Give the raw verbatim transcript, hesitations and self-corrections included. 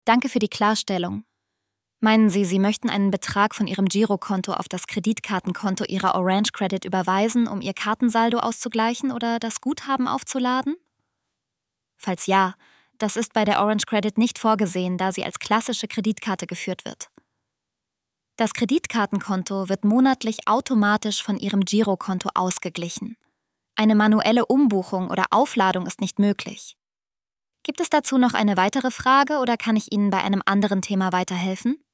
Danke für die Klarstellung. Meinen Sie, Sie möchten einen Betrag von Ihrem Girokonto auf das Kreditkartenkonto Ihrer Orange Credit überweisen, um Ihr Kartensaldo auszugleichen oder das Guthaben aufzuladen? Falls ja, das ist bei der Orange Credit nicht vorgesehen, da sie als klassische Kreditkarte geführt wird. Das Kreditkartenkonto wird monatlich automatisch von Ihrem Girokonto ausgeglichen. Eine manuelle Umbuchung oder Aufladung ist nicht möglich. Gibt es dazu noch eine weitere Frage oder kann ich Ihnen bei einem anderen Thema weiterhelfen?